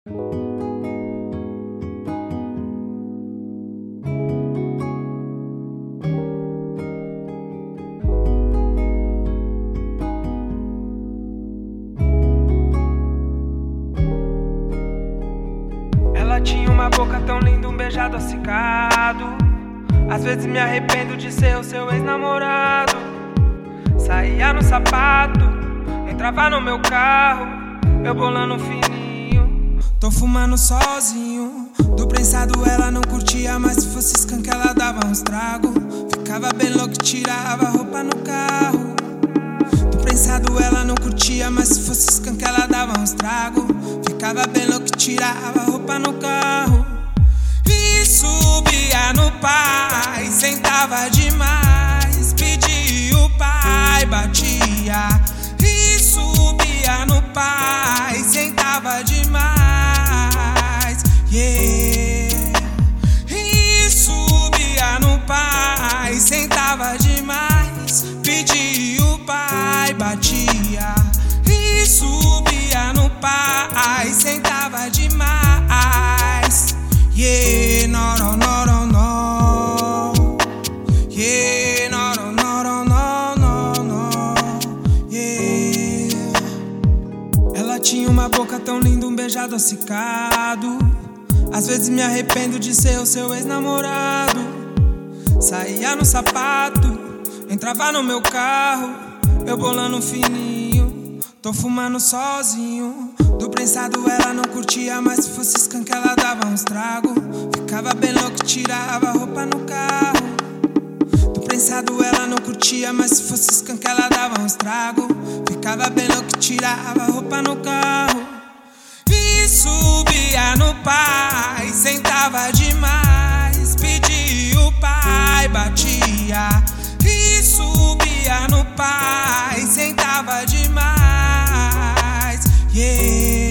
Ela tinha uma boca tão linda, um beijo adocicado. Às vezes me arrependo de ser o seu ex-namorado. Saía no sapato, entrava no meu carro, eu bolando fininho. Tô fumando sozinho. Do prensado ela não curtia, mas se fosse skunk ela dava uns tragos. Ficava bem louco, tirava a roupa no carro. Do prensado ela não curtia, mas se fosse skunk ela dava uns tragos. Ficava bem louco, tirava a roupa no carro. E subia no pai, sentava demais, pedia o pai, batia. E subia no pai, sentava demais, yeah. E subia no pai, sentava demais, pedia o pai, batia. E subia no pai, sentava demais, yeah, no, no, no, no, no. Yeah, no, no, no, no, no, no, yeah. Ela tinha uma boca tão linda, um beijo adocicado. Às vezes me arrependo de ser o seu ex-namorado. Saía no sapato, entrava no meu carro, eu bolando fininho. Tô fumando sozinho. Do prensado ela não curtia, mas se fosse skunk ela dava uns tragos. Ficava bem louco, tirava a roupa no carro. Do prensado ela não curtia, mas se fosse skunk ela dava uns tragos. Ficava bem louco, tirava a roupa no carro. E subia no pai, sentava demais, pedia o pai, batia. E subia no pai, sentava demais, yeah.